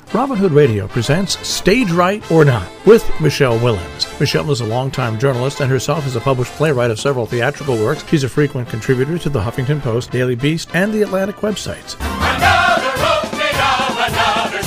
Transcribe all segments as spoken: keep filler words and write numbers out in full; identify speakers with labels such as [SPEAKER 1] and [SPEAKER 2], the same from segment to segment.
[SPEAKER 1] Robin Hood Radio presents Stage Right or Not with Michelle Willens. Michelle is a longtime journalist and herself is a published playwright of several theatrical works. She's a frequent contributor to the Huffington Post, Daily Beast, and the Atlantic websites.
[SPEAKER 2] Another opening of another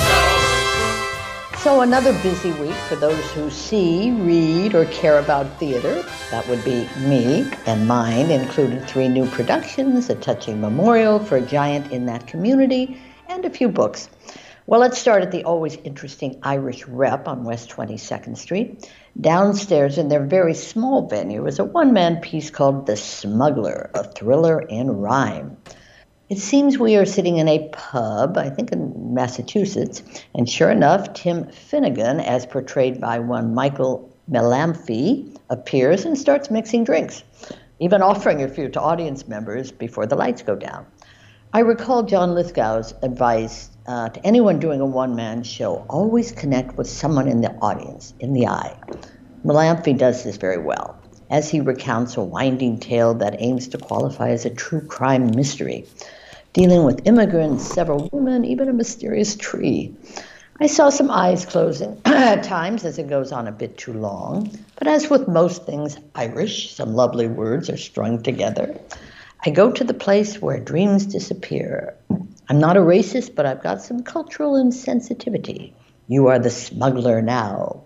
[SPEAKER 2] show.
[SPEAKER 3] So another busy week for those who see, read, or care about theater. That would be me, and mine included three new productions, a touching memorial for a giant in that community, and a few books. Well, let's start at the always interesting Irish Rep on West twenty-second Street. Downstairs in their very small venue is a one-man piece called The Smuggler, a thriller in rhyme. It seems we are sitting in a pub, I think in Massachusetts, and sure enough, Tim Finnegan, as portrayed by one Michael Melamfi, appears and starts mixing drinks, even offering a few to audience members before the lights go down. I recall John Lithgow's advice uh, to anyone doing a one-man show, always connect with someone in the audience, in the eye. Melamfi does this very well, as he recounts a winding tale that aims to qualify as a true crime mystery, dealing with immigrants, several women, even a mysterious tree. I saw some eyes closing at times as it goes on a bit too long, but as with most things Irish, some lovely words are strung together. I go to the place where dreams disappear. I'm not a racist, but I've got some cultural insensitivity. You are the smuggler now.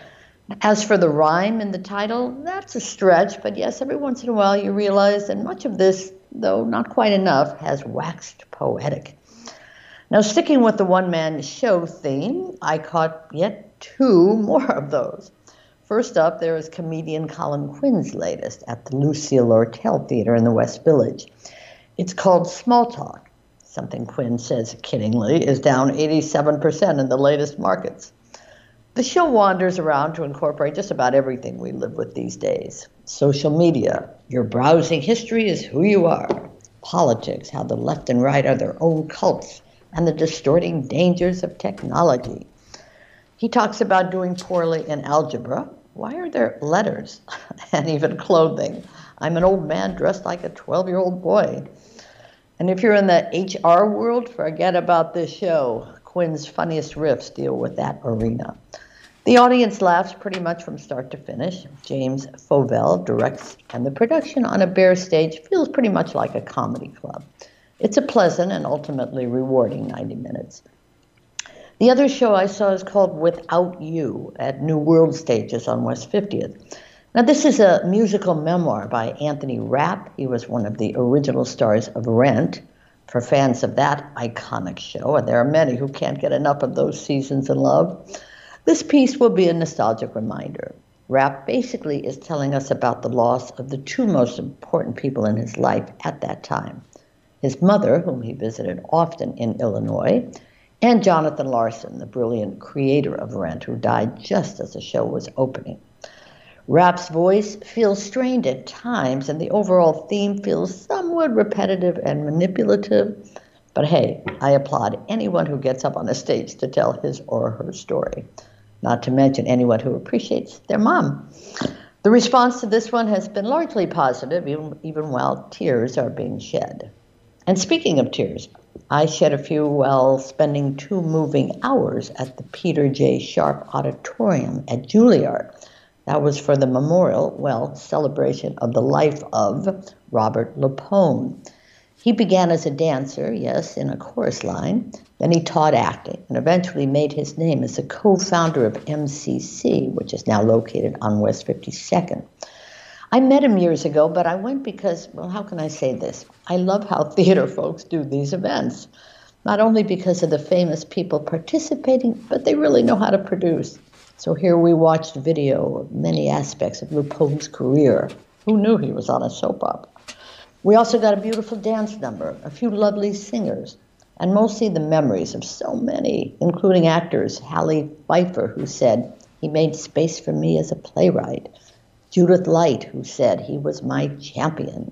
[SPEAKER 3] As for the rhyme in the title, that's a stretch, but yes, every once in a while you realize that much of this, though not quite enough, has waxed poetic. Now, sticking with the one-man show theme, I caught yet two more of those. First up, there is comedian Colin Quinn's latest at the Lucille Lortel Theater in the West Village. It's called Small Talk. Something Quinn says kiddingly is down eighty-seven percent in the latest markets. The show wanders around to incorporate just about everything we live with these days. Social media, your browsing history is who you are. Politics, how the left and right are their own cults, and the distorting dangers of technology. He talks about doing poorly in algebra. Why are there letters? And even clothing. I'm an old man dressed like a twelve-year-old boy. And if you're in the H R world, forget about this show. Quinn's funniest riffs deal with that arena. The audience laughs pretty much from start to finish. James Fovell directs, and the production on a bare stage feels pretty much like a comedy club. It's a pleasant and ultimately rewarding ninety minutes. The other show I saw is called Without You at New World Stages on West fiftieth. Now, this is a musical memoir by Anthony Rapp. He was one of the original stars of Rent. For fans of that iconic show, and there are many who can't get enough of those seasons in love, this piece will be a nostalgic reminder. Rapp basically is telling us about the loss of the two most important people in his life at that time. His mother, whom he visited often in Illinois, and Jonathan Larson, the brilliant creator of Rent, who died just as the show was opening. Rapp's voice feels strained at times, and the overall theme feels somewhat repetitive and manipulative. But hey, I applaud anyone who gets up on a stage to tell his or her story, not to mention anyone who appreciates their mom. The response to this one has been largely positive, even, even while tears are being shed. And speaking of tears, I shed a few while spending two moving hours at the Peter J. Sharp Auditorium at Juilliard. That was for the memorial, well, celebration of the life of Robert LuPone. He began as a dancer, yes, in a chorus line. Then he taught acting and eventually made his name as a co-founder of M C C, which is now located on West fifty-second. I met him years ago, but I went because, well, how can I say this? I love how theater folks do these events. Not only because of the famous people participating, but they really know how to produce. So here we watched video of many aspects of LuPone's career. Who knew he was on a soap opera? We also got a beautiful dance number, a few lovely singers, and mostly the memories of so many, including actors Hallie Pfeiffer, who said, "He made space for me as a playwright," Judith Light, who said, "He was my champion,"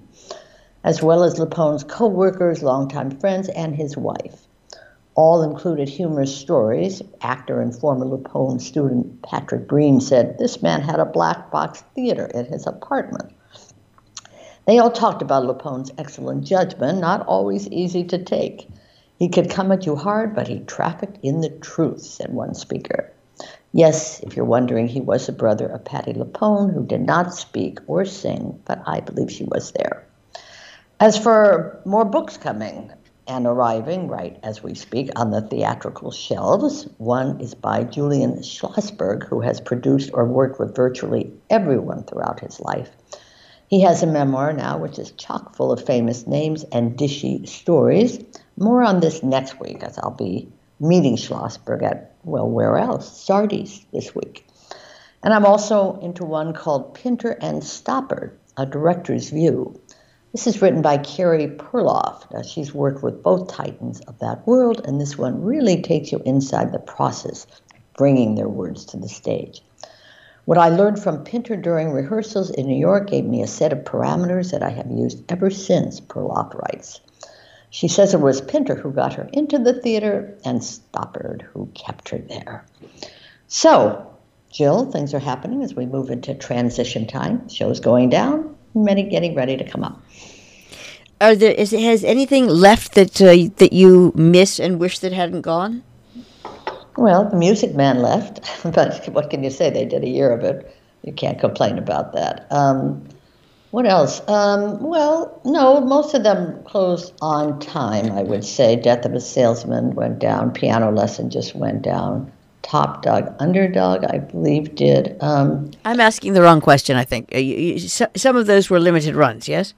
[SPEAKER 3] as well as LuPone's co-workers, longtime friends, and his wife. All included humorous stories. Actor and former LuPone student Patrick Breen said, "This man had a black box theater in his apartment." They all talked about LuPone's excellent judgment, not always easy to take. He could come at you hard, but he trafficked in the truth, said one speaker. Yes, if you're wondering, he was a brother of Patti LuPone, who did not speak or sing, but I believe she was there. As for more books coming and arriving right as we speak on the theatrical shelves, one is by Julian Schlossberg, who has produced or worked with virtually everyone throughout his life. He has a memoir now which is chock full of famous names and dishy stories. More on this next week, as I'll be meeting Schlossberg at, well, where else? Sardi's this week. And I'm also into one called Pinter and Stoppard, A Director's View. This is written by Carrie Perloff. Now, she's worked with both titans of that world, and this one really takes you inside the process of bringing their words to the stage. What I learned from Pinter during rehearsals in New York gave me a set of parameters that I have used ever since, Perloff writes. She says it was Pinter who got her into the theater and Stoppard who kept her there. So, Jill, things are happening as we move into transition time. Show's going down, many getting ready to come up.
[SPEAKER 4] Are there, is, has anything left that uh, that you miss and wish that hadn't gone?
[SPEAKER 3] Well, the Music Man left, but what can you say? They did a year of it. You can't complain about that. Um, what else? Um, well, no, most of them closed on time, I would say. Death of a Salesman went down. Piano Lesson just went down. Top Dog, Underdog, I believe, did. Um,
[SPEAKER 4] I'm asking the wrong question, I think. Uh, you, you, so, some of those were limited runs, yes?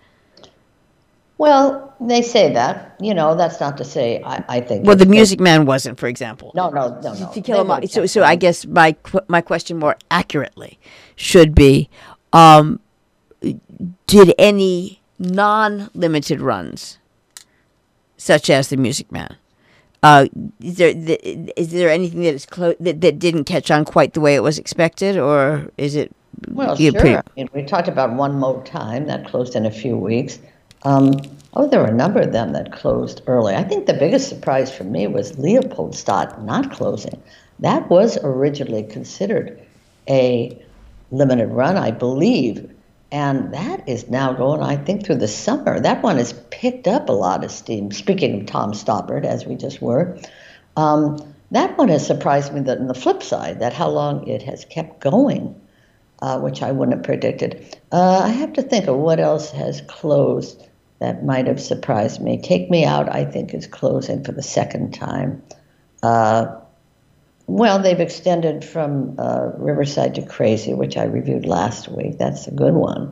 [SPEAKER 3] Well, they say that. You know, that's not to say I, I think...
[SPEAKER 4] Well, the Music Man wasn't, for example.
[SPEAKER 3] No, no, no, no.
[SPEAKER 4] To kill him off. So, so I guess my my question more accurately should be, um, did any non-limited runs, such as the Music Man, uh, is there is there anything that is clo- that that didn't catch on quite the way it was expected, or is it?
[SPEAKER 3] Well,
[SPEAKER 4] you
[SPEAKER 3] sure.
[SPEAKER 4] Pretty-
[SPEAKER 3] I mean, we talked about One More Time that closed in a few weeks. Um, oh, there were a number of them that closed early. I think the biggest surprise for me was Leopoldstadt not closing. That was originally considered a limited run, I believe, and that is now going, I think, through the summer. That one has picked up a lot of steam. Speaking of Tom Stoppard, as we just were, um, that one has surprised me that on the flip side, that how long it has kept going, uh, which I wouldn't have predicted. Uh, I have to think of what else has closed that might have surprised me. Take Me Out, I think, is closing for the second time. Uh, well, they've extended from uh, Riverside to Crazy, which I reviewed last week. That's a good one.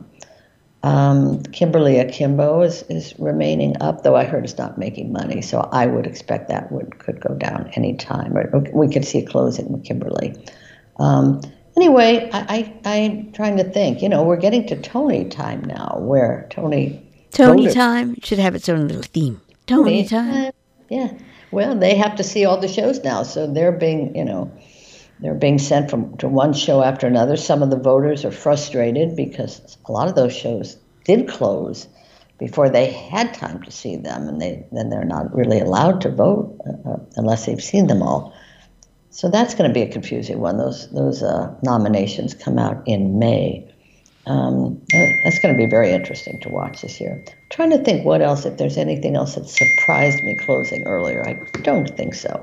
[SPEAKER 3] Um, Kimberly Akimbo is, is remaining up, though I heard it's not making money, so I would expect that would could go down any time. Or we could see a closing with Kimberly. Um, anyway, I, I, I'm trying to think. You know, we're getting to Tony time now, where Tony...
[SPEAKER 4] Tony
[SPEAKER 3] Voted.
[SPEAKER 4] Time should have its own little theme. Tony Time.
[SPEAKER 3] Yeah. Well, they have to see all the shows now, so they're being, you know, they're being sent from to one show after another. Some of the voters are frustrated because a lot of those shows did close before they had time to see them, and they then they're not really allowed to vote uh, unless they've seen them all. So that's going to be a confusing one. Those those uh, nominations come out in May. Um, that's going to be very interesting to watch this year. I'm trying to think what else, if there's anything else that surprised me closing earlier. I don't think so.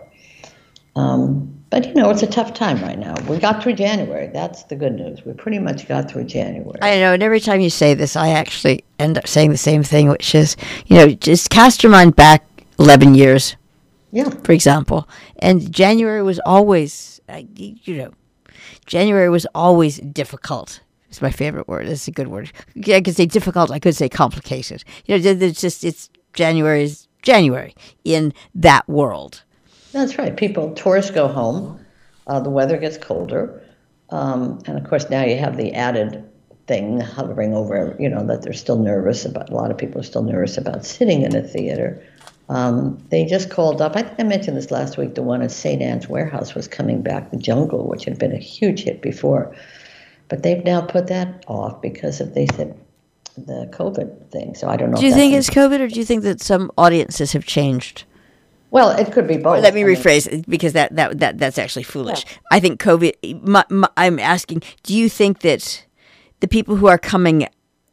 [SPEAKER 3] Um, but, you know, it's a tough time right now. We got through January. That's the good news. We pretty much got through January.
[SPEAKER 4] I know, and every time you say this, I actually end up saying the same thing, which is, you know, just cast your mind back eleven years,
[SPEAKER 3] Yeah.
[SPEAKER 4] for example. And January was always, uh, you know, January was always difficult. It's my favorite word. It's a good word. I could say difficult. I could say complicated. You know, it's just, it's January's January in that world.
[SPEAKER 3] That's right. People, tourists go home. Uh, the weather gets colder. Um, and, of course, now you have the added thing hovering over, you know, that they're still nervous about, a lot of people are still nervous about sitting in a theater. Um, they just called up, I think I mentioned this last week, the one at Saint Anne's Warehouse was coming back, The Jungle, which had been a huge hit before. But they've now put that off because of, they said, the COVID thing. So I don't know.
[SPEAKER 4] Do you
[SPEAKER 3] if
[SPEAKER 4] think
[SPEAKER 3] that's
[SPEAKER 4] it's COVID, or do you think that some audiences have changed?
[SPEAKER 3] Well, it could be both.
[SPEAKER 4] Or let me
[SPEAKER 3] I mean,
[SPEAKER 4] rephrase it, because that, that, that that's actually foolish.
[SPEAKER 3] Yeah.
[SPEAKER 4] I think COVID, my, my, I'm asking, do you think that the people who are coming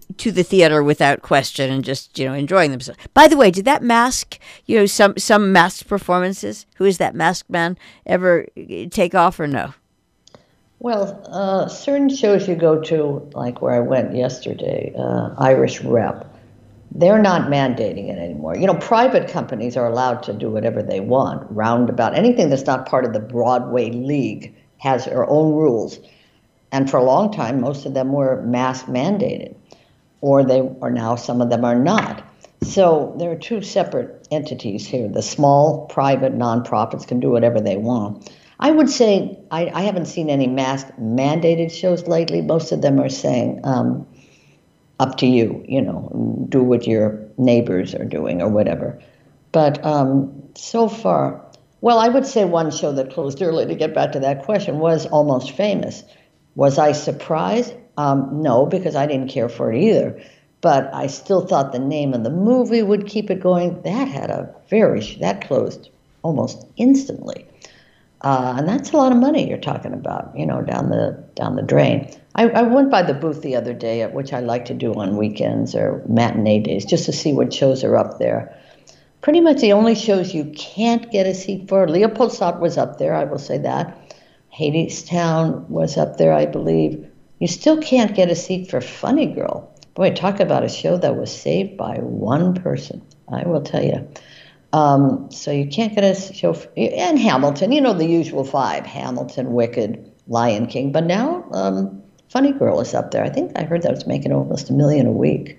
[SPEAKER 4] to the theater without question and just, you know, enjoying themselves. By the way, did that mask, you know, some some masked performances, who is that masked man, ever take off or no?
[SPEAKER 3] Well, uh, certain shows you go to, like where I went yesterday, uh, Irish Rep, they're not mandating it anymore. You know, private companies are allowed to do whatever they want, roundabout. Anything that's not part of the Broadway League has their own rules. And for a long time, most of them were mask mandated, or they are now, some of them are not. So there are two separate entities here. The small, private nonprofits can do whatever they want. I would say I, I haven't seen any mask mandated shows lately. Most of them are saying, um, up to you, you know, do what your neighbors are doing or whatever. But um, so far, well, I would say one show that closed early, to get back to that question, was Almost Famous. Was I surprised? Um, no, because I didn't care for it either. But I still thought the name of the movie would keep it going. That had a very, that closed almost instantly. Uh, and that's a lot of money you're talking about, you know, down the down the drain. I, I went by the booth the other day, at which I like to do on weekends or matinee days, just to see what shows are up there. Pretty much the only shows you can't get a seat for, Leopoldstadt was up there, I will say that. Hadestown was up there, I believe. You still can't get a seat for Funny Girl. Boy, talk about a show that was saved by one person, I will tell you. Um, so you can't get a show, for, and Hamilton, you know, the usual five, Hamilton, Wicked, Lion King, but now um, Funny Girl is up there. I think I heard that was making almost a million a week.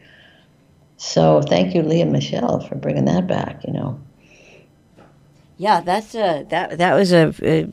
[SPEAKER 3] So thank you, Leah Michelle, for bringing that back, you know.
[SPEAKER 4] Yeah, that's a, that that was a, a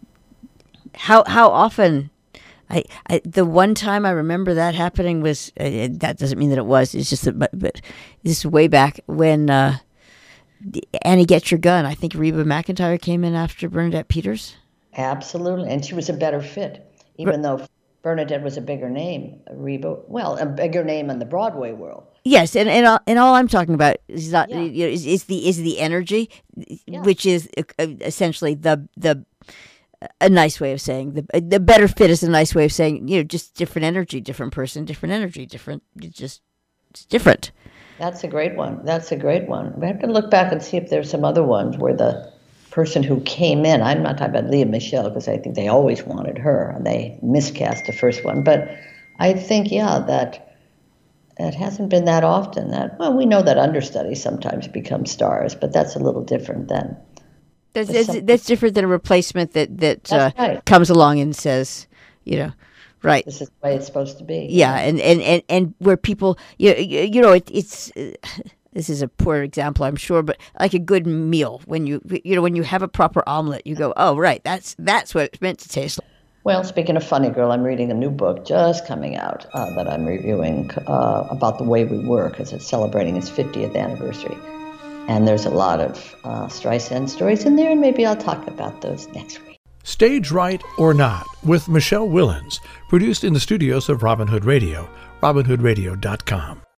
[SPEAKER 4] how how often I, I the one time I remember that happening was uh, that doesn't mean that it was. It's just that, but, but this is way back when uh, Annie Get Your Gun. I think Reba McEntire came in after Bernadette Peters.
[SPEAKER 3] Absolutely, and she was a better fit, even R- though Bernadette was a bigger name. Reba, well, a bigger name in the Broadway world.
[SPEAKER 4] Yes, and and all, and all I'm talking about is not
[SPEAKER 3] Yeah.
[SPEAKER 4] you know, is, is the is the energy,
[SPEAKER 3] Yeah.
[SPEAKER 4] which is uh, essentially the the a nice way of saying the the better fit is a nice way of saying, you know, just different energy, different person, different energy, different it's just it's different.
[SPEAKER 3] That's a great one. That's a great one. We have to look back and see if there's some other ones where the person who came in, I'm not talking about Leah Michelle because I think they always wanted her and they miscast the first one, but I think, yeah, that it hasn't been that often that, well, we know that understudies sometimes become stars, but that's a little different than.
[SPEAKER 4] That's that's, that's different than a replacement that that uh,
[SPEAKER 3] That's right.
[SPEAKER 4] comes along and says, you know, right.
[SPEAKER 3] This is the way it's supposed to be.
[SPEAKER 4] Yeah, and, and, and, and where people, you, you, you know, it, it's, uh, this is a poor example, I'm sure, but like a good meal, when you, you know, when you have a proper omelet, you go, oh, right, that's that's what it's meant to taste like.
[SPEAKER 3] Well, speaking of Funny Girl, I'm reading a new book just coming out uh, that I'm reviewing uh, about the way we were, because it's celebrating its fiftieth anniversary. And there's a lot of uh, Streisand stories in there, and maybe I'll talk about those next week.
[SPEAKER 1] Stage Right or Not with Michelle Willens, produced in the studios of Robin Hood Radio, robin hood radio dot com.